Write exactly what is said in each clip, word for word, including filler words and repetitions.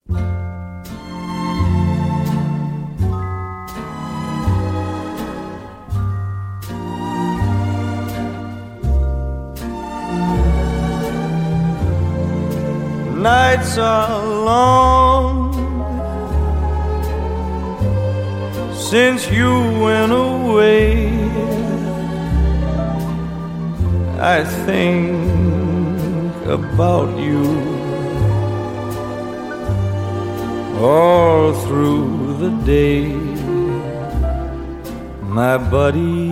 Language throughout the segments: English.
Nights are long since you went away. I think about you all through the day, my buddy,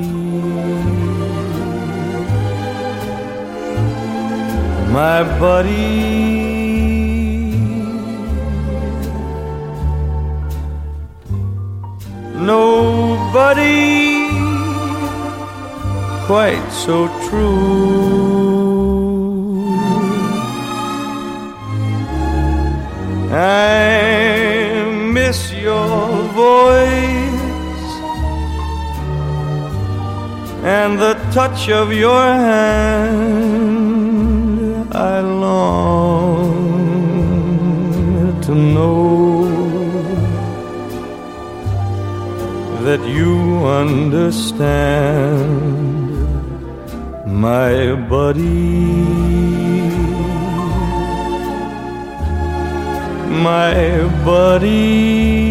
my buddy. Nobody quite so true. I miss your voice and the touch of your hand. I long to know that you understand, my buddy, my buddy.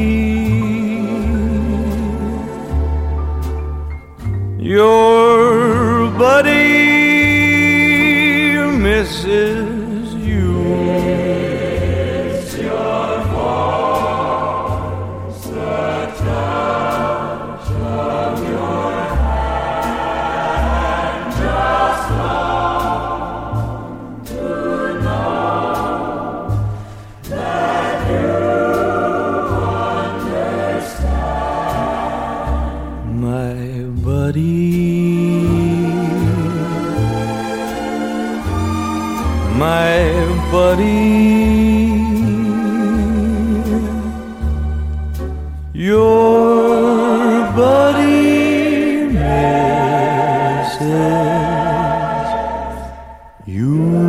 Your buddy misses you. It's your voice, the touch of your hand, just long to know that you understand, my buddy, my buddy. Your buddy misses you.